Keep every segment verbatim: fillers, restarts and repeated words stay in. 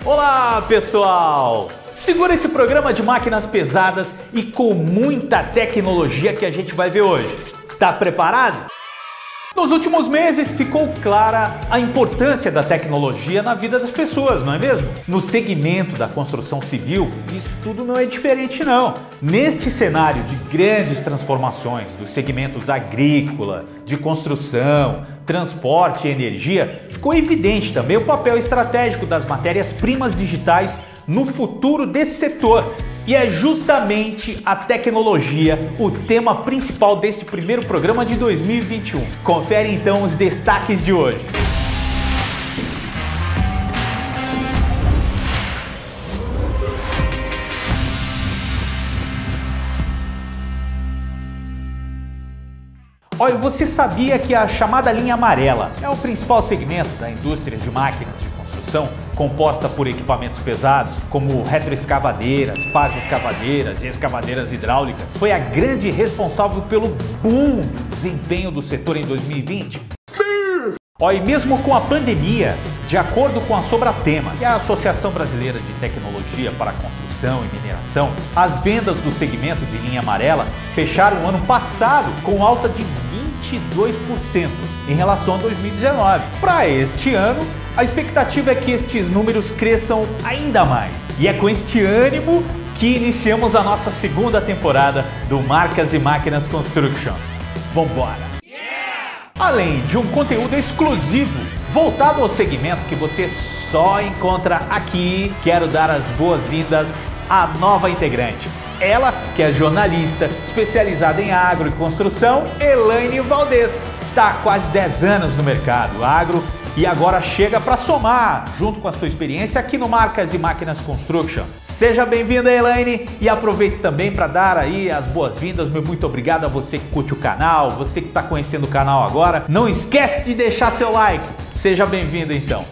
Olá, pessoal! Segura esse programa de máquinas pesadas e com muita tecnologia que a gente vai ver hoje. Tá preparado? Nos últimos meses ficou clara a importância da tecnologia na vida das pessoas, não é mesmo? No segmento da construção civil, isso tudo não é diferente não. Neste cenário de grandes transformações dos segmentos agrícola, de construção, transporte e energia, ficou evidente também o papel estratégico das matérias-primas digitais no futuro desse setor. E é justamente a tecnologia o tema principal deste primeiro programa de dois mil e vinte e um. Confere então os destaques de hoje. Olha, você sabia que a chamada linha amarela é o principal segmento da indústria de máquinas de construção, composta por equipamentos pesados como retroescavadeiras, pás escavadeiras e escavadeiras hidráulicas, foi a grande responsável pelo boom do desempenho do setor em dois mil e vinte? Olha, e mesmo com a pandemia, de acordo com a Sobratema, que é a Associação Brasileira de Tecnologia para a Construção e Mineração, as vendas do segmento de linha amarela fecharam o ano passado com alta de vinte e dois por cento em relação a dois mil e dezenove. Para este ano, a expectativa é que estes números cresçam ainda mais. E é com este ânimo que iniciamos a nossa segunda temporada do Marcas e Máquinas Construction. Vambora! Além de um conteúdo exclusivo voltado ao segmento que você só encontra aqui, quero dar as boas-vindas à nova integrante. Ela, que é jornalista especializada em agro e construção, Elaine Valdez. Está há quase dez anos no mercado agro e agora chega para somar, junto com a sua experiência aqui no Marcas e Máquinas Construction. Seja bem-vinda, Elaine, e aproveito também para dar aí as boas-vindas. Meu muito obrigado a você que curte o canal, você que está conhecendo o canal agora. Não esquece de deixar seu like. Seja bem-vindo, então.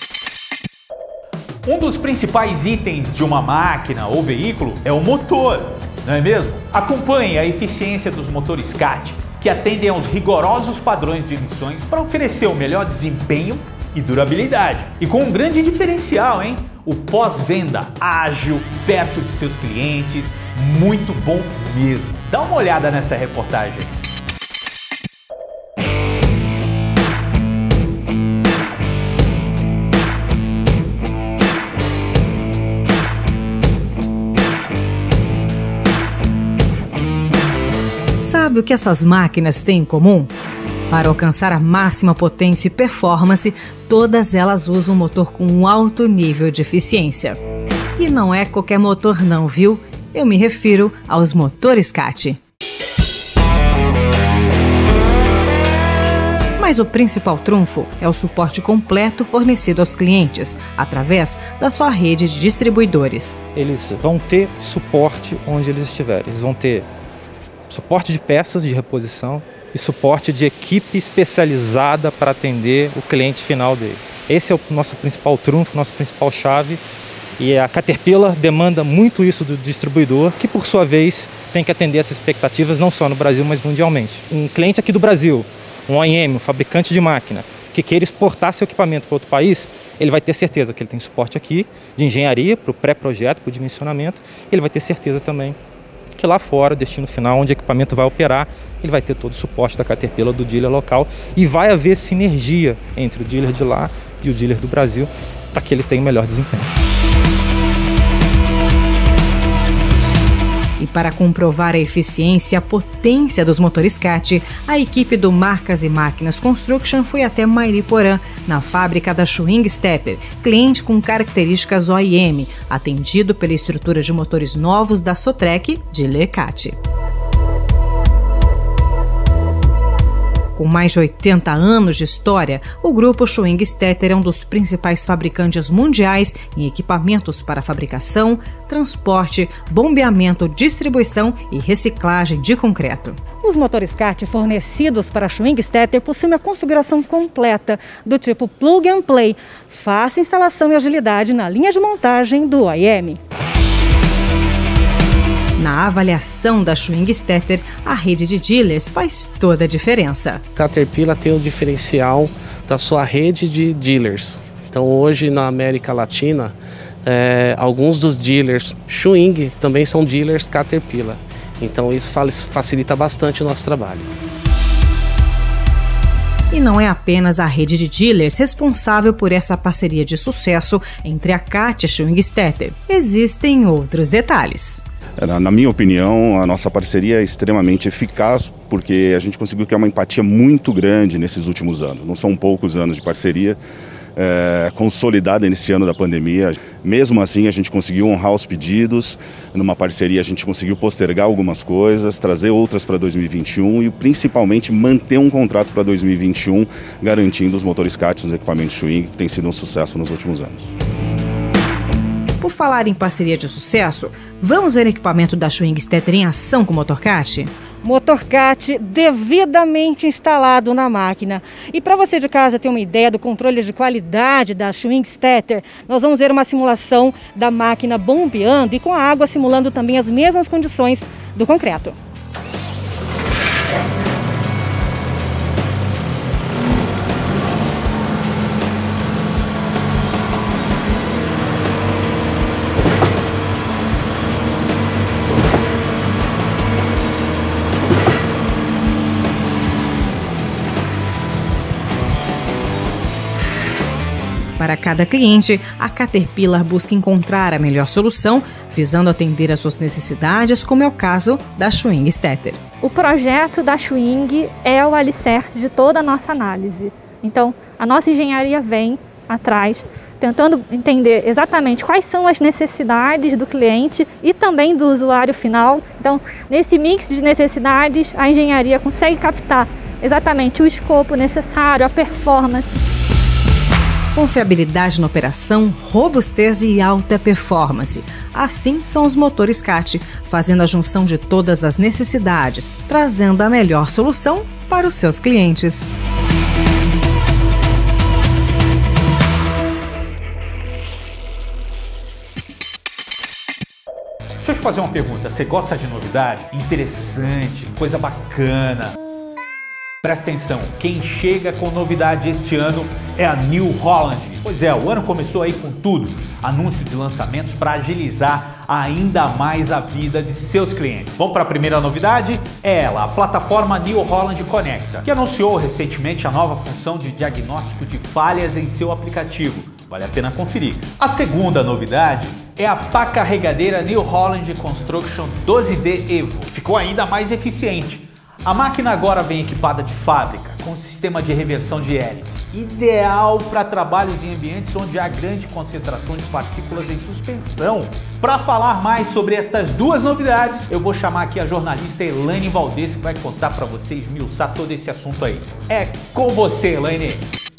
Um dos principais itens de uma máquina ou veículo é o motor, não é mesmo? Acompanhe a eficiência dos motores C A T, que atendem aos rigorosos padrões de emissões para oferecer o melhor desempenho e durabilidade. E com um grande diferencial, hein? O pós-venda ágil, perto de seus clientes, muito bom mesmo. Dá uma olhada nessa reportagem. Sabe o que essas máquinas têm em comum? Para alcançar a máxima potência e performance, todas elas usam um motor com um alto nível de eficiência. E não é qualquer motor não, viu? Eu me refiro aos motores C A T. Mas o principal trunfo é o suporte completo fornecido aos clientes, através da sua rede de distribuidores. Eles vão ter suporte onde eles estiverem. Eles vão ter suporte de peças de reposição e suporte de equipe especializada para atender o cliente final dele. Esse é o nosso principal trunfo, nossa principal chave, e a Caterpillar demanda muito isso do distribuidor, que por sua vez tem que atender essas expectativas não só no Brasil, mas mundialmente. Um cliente aqui do Brasil, um O E M, um fabricante de máquina, que queira exportar seu equipamento para outro país, ele vai ter certeza que ele tem suporte aqui de engenharia, para o pré-projeto, para o dimensionamento, ele vai ter certeza também que lá fora, destino final, onde o equipamento vai operar, ele vai ter todo o suporte da Caterpillar, do dealer local, e vai haver sinergia entre o dealer de lá e o dealer do Brasil para que ele tenha o melhor desempenho. E para comprovar a eficiência e a potência dos motores C A T, a equipe do Marcas e Máquinas Construction foi até Mairiporã, na fábrica da Schwingstepper, cliente com características O E M, atendido pela estrutura de motores novos da Sotrec, dealer C A T. Com mais de oitenta anos de história, o grupo Schwingstepper é um dos principais fabricantes mundiais em equipamentos para fabricação, transporte, bombeamento, distribuição e reciclagem de concreto. Os motores C A T fornecidos para a Schwingstepper possuem uma configuração completa do tipo plug and play, fácil instalação e agilidade na linha de montagem do O E M. Na avaliação da Schwingstepper, a rede de dealers faz toda a diferença. Caterpillar tem o diferencial da sua rede de dealers. Então hoje na América Latina é, alguns dos dealers Schwing também são dealers Caterpillar. Então isso facilita bastante o nosso trabalho. E não é apenas a rede de dealers responsável por essa parceria de sucesso entre a C A T e a Schwingstetter. Existem outros detalhes. Na minha opinião, a nossa parceria é extremamente eficaz porque a gente conseguiu criar uma empatia muito grande nesses últimos anos. Não são poucos anos de parceria, é, consolidada nesse ano da pandemia. Mesmo assim, a gente conseguiu honrar os pedidos. Numa parceria, a gente conseguiu postergar algumas coisas, trazer outras para dois mil e vinte e um e, principalmente, manter um contrato para dois mil e vinte e um, garantindo os motores C A T nos equipamentos Schwing, que tem sido um sucesso nos últimos anos. Por falar em parceria de sucesso, vamos ver o equipamento da Schwingstetter em ação com o motor C A T? Motor C A T devidamente instalado na máquina. E para você de casa ter uma ideia do controle de qualidade da Schwingstetter, nós vamos ver uma simulação da máquina bombeando e com a água simulando também as mesmas condições do concreto. Para cada cliente, a Caterpillar busca encontrar a melhor solução, visando atender às suas necessidades, como é o caso da Schwingstetter. O projeto da Schwing é o alicerce de toda a nossa análise. Então, a nossa engenharia vem atrás, tentando entender exatamente quais são as necessidades do cliente e também do usuário final. Então, nesse mix de necessidades, a engenharia consegue captar exatamente o escopo necessário, a performance. Confiabilidade na operação, robustez e alta performance. Assim são os motores C A T, fazendo a junção de todas as necessidades, trazendo a melhor solução para os seus clientes. Deixa eu te fazer uma pergunta. Você gosta de novidade? Interessante, coisa bacana. Presta atenção, quem chega com novidade este ano é a New Holland. Pois é, o ano começou aí com tudo. Anúncio de lançamentos para agilizar ainda mais a vida de seus clientes. Vamos para a primeira novidade? É ela, a plataforma New Holland Conecta, que anunciou recentemente a nova função de diagnóstico de falhas em seu aplicativo. Vale a pena conferir. A segunda novidade é a pá carregadeira New Holland Construction doze D Evo, que ficou ainda mais eficiente. A máquina agora vem equipada de fábrica, com um sistema de reversão de hélice, ideal para trabalhos em ambientes onde há grande concentração de partículas em suspensão. Para falar mais sobre estas duas novidades, eu vou chamar aqui a jornalista Elaine Valdez, que vai contar para vocês, esmiuçar todo esse assunto aí. É com você, Elaine!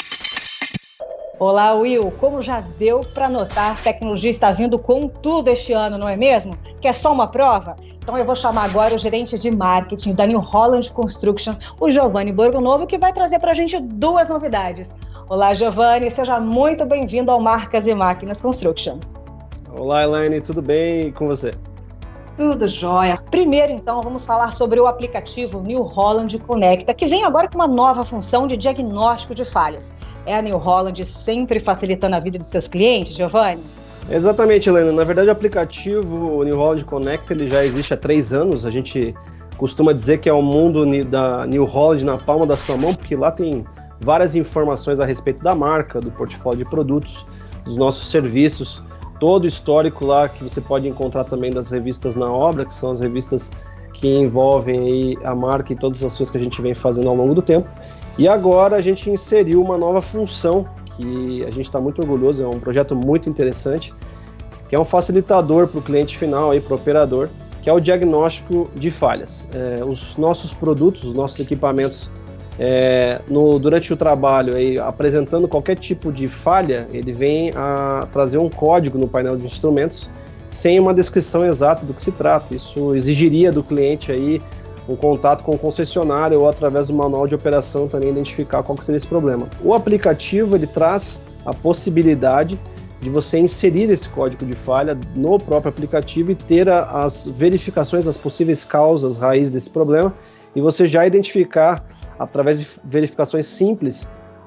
Olá, Will. Como já deu para notar, a tecnologia está vindo com tudo este ano, não é mesmo? Que é só uma prova? Então eu vou chamar agora o gerente de marketing da New Holland Construction, o Giovanni Borgonovo, que vai trazer para a gente duas novidades. Olá, Giovanni, seja muito bem-vindo ao Marcas e Máquinas Construction. Olá, Elaine, tudo bem? E com você? Tudo jóia. Primeiro, então, vamos falar sobre o aplicativo New Holland Conecta, que vem agora com uma nova função de diagnóstico de falhas. É a New Holland sempre facilitando a vida de seus clientes, Giovanni? Exatamente, Helena. Na verdade, o aplicativo New Holland Conecta ele já existe há três anos. A gente costuma dizer que é o mundo da New Holland na palma da sua mão, porque lá tem várias informações a respeito da marca, do portfólio de produtos, dos nossos serviços, todo o histórico lá que você pode encontrar também das revistas na obra, que são as revistas que envolvem aí a marca e todas as ações que a gente vem fazendo ao longo do tempo. E agora a gente inseriu uma nova função que a gente está muito orgulhoso, é um projeto muito interessante, que é um facilitador para o cliente final, para o operador, que é o diagnóstico de falhas. É, os nossos produtos, os nossos equipamentos, é, no, durante o trabalho, aí, apresentando qualquer tipo de falha, ele vem a trazer um código no painel de instrumentos, sem uma descrição exata do que se trata. Isso exigiria do cliente aí um contato com o concessionário ou através do manual de operação também identificar qual que seria esse problema. O aplicativo ele traz a possibilidade de você inserir esse código de falha no próprio aplicativo e ter a, as verificações, as possíveis causas, raiz desse problema, e você já identificar através de verificações simples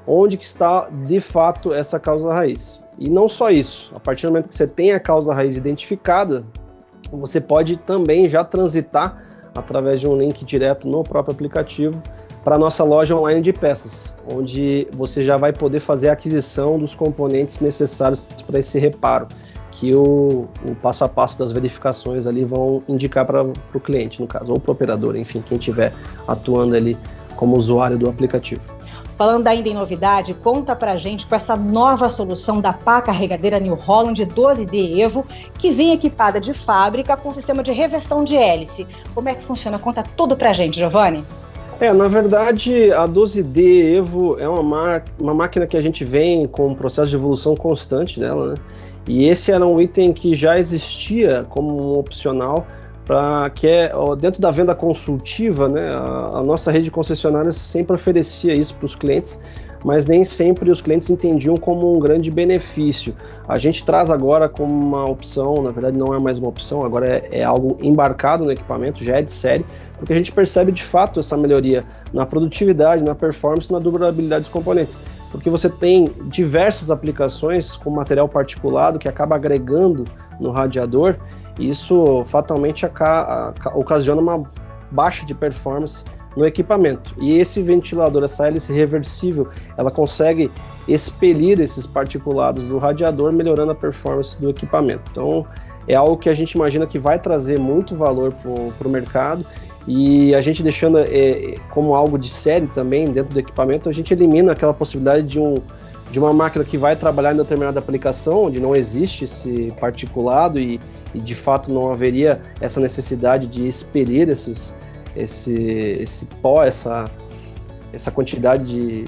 onde que está de fato essa causa raiz. E não só isso, a partir do momento que você tem a causa raiz identificada, você pode também já transitar através de um link direto no próprio aplicativo para a nossa loja online de peças, onde você já vai poder fazer a aquisição dos componentes necessários para esse reparo, que o, o passo a passo das verificações ali vão indicar para o cliente, no caso, ou para o operador, enfim, quem estiver atuando ali como usuário do aplicativo. Falando ainda em novidade, conta pra gente com essa nova solução da pá carregadeira New Holland doze D Evo, que vem equipada de fábrica com sistema de reversão de hélice. Como é que funciona? Conta tudo pra gente, Giovanni. É, na verdade, a doze D Evo é uma, uma máquina que a gente vem com um processo de evolução constante dela, né? E esse era um item que já existia como um opcional, pra, que é dentro da venda consultiva, né? A, a nossa rede de concessionárias sempre oferecia isso para os clientes, mas nem sempre os clientes entendiam como um grande benefício. A gente traz agora como uma opção, na verdade não é mais uma opção, agora é, é algo embarcado no equipamento, já é de série, porque a gente percebe de fato essa melhoria na produtividade, na performance, na durabilidade dos componentes. Porque você tem diversas aplicações com material particulado que acaba agregando no radiador, e isso fatalmente ocasiona uma baixa de performance no equipamento. E esse ventilador, essa hélice reversível, ela consegue expelir esses particulados do radiador, melhorando a performance do equipamento. Então, é algo que a gente imagina que vai trazer muito valor para o mercado, e a gente deixando é, como algo de série também dentro do equipamento, a gente elimina aquela possibilidade de, um, de uma máquina que vai trabalhar em determinada aplicação, onde não existe esse particulado e, e de fato não haveria essa necessidade de expelir esses, esse, esse pó, essa, essa quantidade de,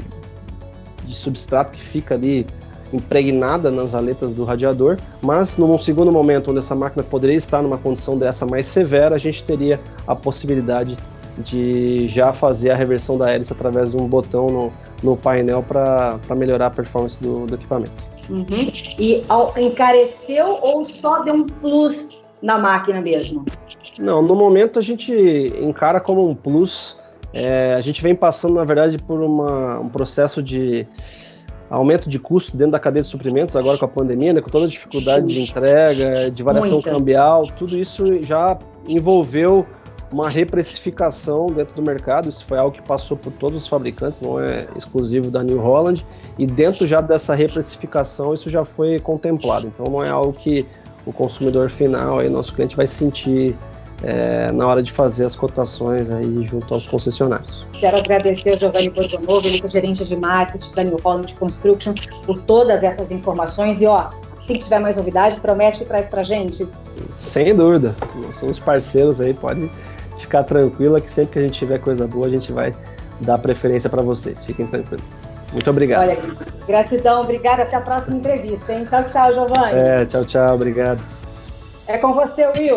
de substrato que fica ali impregnada nas aletas do radiador, mas num segundo momento onde essa máquina poderia estar numa condição dessa mais severa, a gente teria a possibilidade de já fazer a reversão da hélice através de um botão no, no painel para melhorar a performance do, do equipamento. Uhum. E ao, encareceu ou só deu um plus na máquina mesmo? Não, no momento a gente encara como um plus. É, a gente vem passando, na verdade, por uma, um processo de aumento de custo dentro da cadeia de suprimentos, agora com a pandemia, né, com toda a dificuldade de entrega, de variação Muita. cambial, tudo isso já envolveu uma reprecificação dentro do mercado. Isso foi algo que passou por todos os fabricantes, não é exclusivo da New Holland, e dentro já dessa reprecificação isso já foi contemplado. Então não é algo que o consumidor final, aí, nosso cliente, vai sentir É, na hora de fazer as cotações aí junto aos concessionários. Quero agradecer ao Giovanni Borgonovo, ele que é gerente de marketing da New Holland Construction, por todas essas informações. E ó, se tiver mais novidade, promete que traz pra gente? Sem dúvida, nós somos parceiros aí, pode ficar tranquila que sempre que a gente tiver coisa boa, a gente vai dar preferência para vocês, fiquem tranquilos. Muito obrigado. Olha, gratidão, obrigada, até a próxima entrevista, hein? Tchau, tchau, Giovanni. É, tchau, tchau, obrigado. É com você, Will.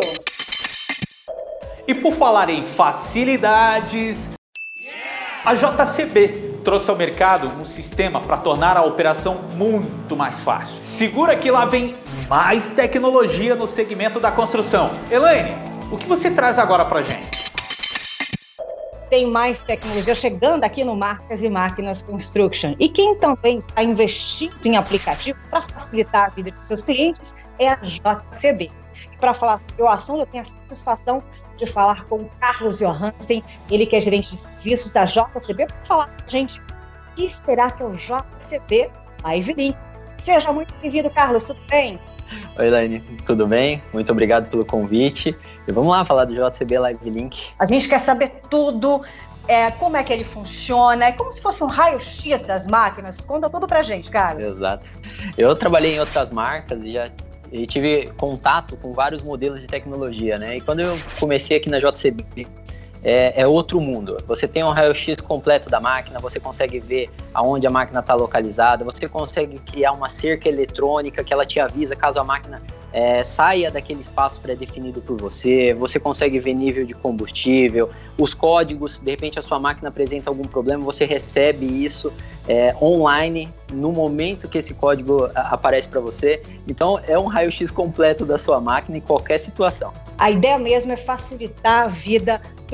E por falar em facilidades, a J C B trouxe ao mercado um sistema para tornar a operação muito mais fácil. Segura que lá vem mais tecnologia no segmento da construção. Elaine, o que você traz agora para a gente? Tem mais tecnologia chegando aqui no Marcas e Máquinas Construction. E quem também está investindo em aplicativo para facilitar a vida de seus clientes é a J C B. E para falar sobre o assunto, eu tenho a satisfação de falar com o Carlos Johansen, ele que é gerente de serviços da J C B, para falar com a gente o que esperar que é o J C B Live Link. Seja muito bem-vindo, Carlos, tudo bem? Oi, Elaine, tudo bem? Muito obrigado pelo convite. E vamos lá falar do J C B Live Link. A gente quer saber tudo, é, como é que ele funciona, é como se fosse um raio-x das máquinas. Conta tudo pra gente, Carlos. Exato. Eu trabalhei em outras marcas e já e tive contato com vários modelos de tecnologia, né? E quando eu comecei aqui na J C B, é, é outro mundo. Você tem um raio-x completo da máquina, você consegue ver aonde a máquina está localizada, você consegue criar uma cerca eletrônica que ela te avisa caso a máquina é, saia daquele espaço pré-definido por você, você consegue ver nível de combustível, os códigos, de repente a sua máquina apresenta algum problema, você recebe isso é, online no momento que esse código aparece para você. Então é um raio-x completo da sua máquina em qualquer situação. A ideia mesmo é facilitar a vida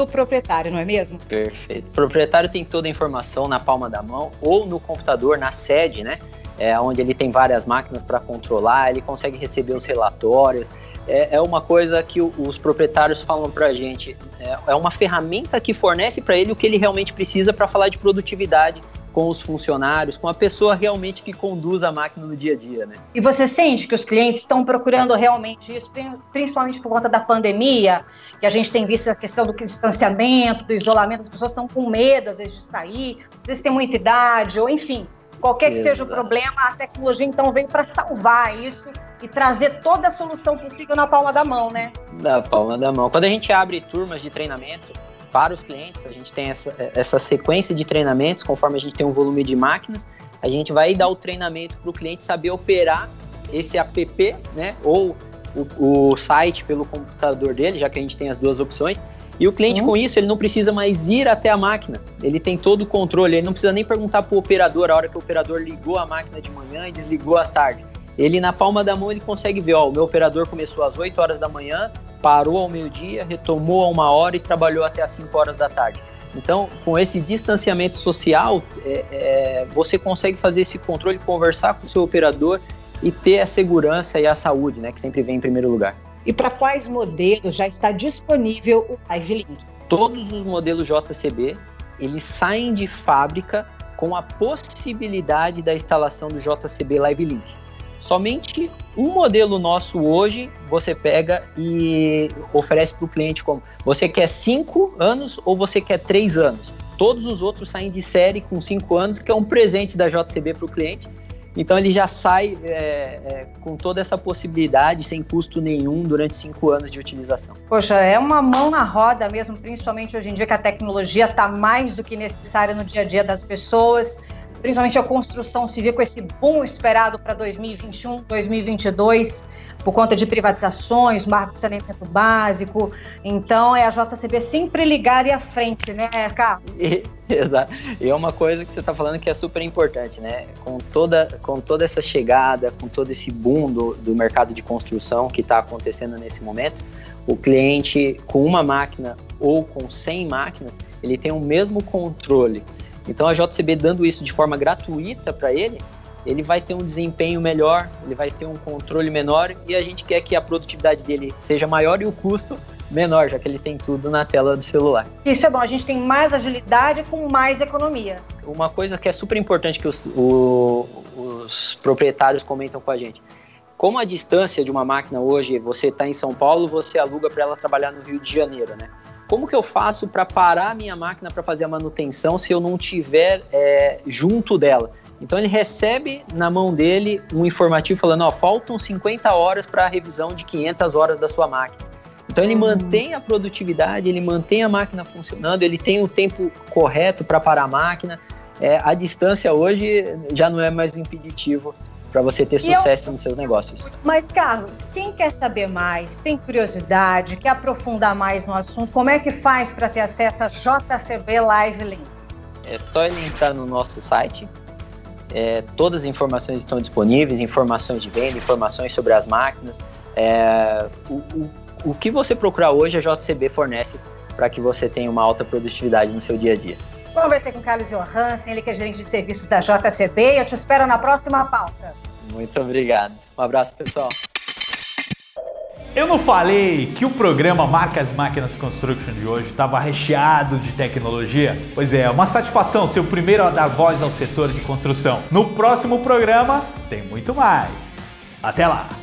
do proprietário, não é mesmo? Perfeito. O proprietário tem toda a informação na palma da mão ou no computador, na sede, né? É, onde ele tem várias máquinas para controlar, ele consegue receber os relatórios. É, é uma coisa que o, os proprietários falam para a gente, é, é uma ferramenta que fornece para ele o que ele realmente precisa para falar de produtividade com os funcionários, com a pessoa realmente que conduz a máquina no dia a dia, né? E você sente que os clientes estão procurando realmente isso, principalmente por conta da pandemia, que a gente tem visto a questão do distanciamento, do isolamento, as pessoas estão com medo, às vezes, de sair, às vezes tem muita idade, ou enfim, qualquer que Exato. seja o problema, a tecnologia então veio para salvar isso e trazer toda a solução possível na palma da mão, né? Na palma da mão. Quando a gente abre turmas de treinamento para os clientes, a gente tem essa, essa sequência de treinamentos, conforme a gente tem um volume de máquinas, a gente vai dar o treinamento para o cliente saber operar esse app, né, ou o, o site pelo computador dele, já que a gente tem as duas opções, e o cliente, hum. com isso, ele não precisa mais ir até a máquina, ele tem todo o controle, ele não precisa nem perguntar para o operador a hora que o operador ligou a máquina de manhã e desligou à tarde. Ele, na palma da mão, ele consegue ver, ó, o meu operador começou às oito horas da manhã, parou ao meio-dia, retomou a uma hora e trabalhou até às cinco horas da tarde. Então, com esse distanciamento social, é, é, você consegue fazer esse controle, conversar com o seu operador e ter a segurança e a saúde, né, que sempre vem em primeiro lugar. E para quais modelos já está disponível o LiveLink? Todos os modelos J C B, eles saem de fábrica com a possibilidade da instalação do J C B LiveLink. Somente um modelo nosso hoje você pega e oferece para o cliente como você quer cinco anos ou você quer três anos. Todos os outros saem de série com cinco anos, que é um presente da J C B para o cliente. Então ele já sai é, é, com toda essa possibilidade, sem custo nenhum, durante cinco anos de utilização. Poxa, é uma mão na roda mesmo, principalmente hoje em dia que a tecnologia está mais do que necessária no dia a dia das pessoas. Principalmente a construção civil com esse boom esperado para dois mil e vinte e um, dois mil e vinte e dois, por conta de privatizações, marco de saneamento básico. Então, é a J C B sempre ligada e à frente, né, Carlos? E, exato. E é uma coisa que você está falando que é super importante, né? Com toda, com toda essa chegada, com todo esse boom do, do mercado de construção que está acontecendo nesse momento, o cliente com uma máquina ou com cem máquinas, ele tem o mesmo controle. Então a J C B dando isso de forma gratuita para ele, ele vai ter um desempenho melhor, ele vai ter um controle menor e a gente quer que a produtividade dele seja maior e o custo menor, já que ele tem tudo na tela do celular. Isso é bom, a gente tem mais agilidade com mais economia. Uma coisa que é super importante que os, o, os proprietários comentam com a gente, como a distância de uma máquina hoje, você está em São Paulo, você aluga para ela trabalhar no Rio de Janeiro, né? Como que eu faço para parar a minha máquina para fazer a manutenção se eu não estiver é, junto dela? Então ele recebe na mão dele um informativo falando, ó, faltam cinquenta horas para a revisão de quinhentas horas da sua máquina. Então ele uhum. mantém a produtividade, ele mantém a máquina funcionando, ele tem o tempo correto para parar a máquina. É, a distância hoje já não é mais impeditivo para você ter sucesso eu... nos seus negócios. Mas, Carlos, quem quer saber mais, tem curiosidade, quer aprofundar mais no assunto, como é que faz para ter acesso a J C B LiveLink? É só ele entrar no nosso site, é, todas as informações estão disponíveis, informações de venda, informações sobre as máquinas. É, o, o, o que você procurar hoje, a J C B fornece para que você tenha uma alta produtividade no seu dia a dia. Conversei com o Carlos Johansen, ele que é gerente de serviços da J C B, e eu te espero na próxima pauta. Muito obrigado. Um abraço, pessoal. Eu não falei que o programa Marcas Máquinas Construction de hoje estava recheado de tecnologia? Pois é, uma satisfação ser o primeiro a dar voz aos setores de construção. No próximo programa tem muito mais. Até lá!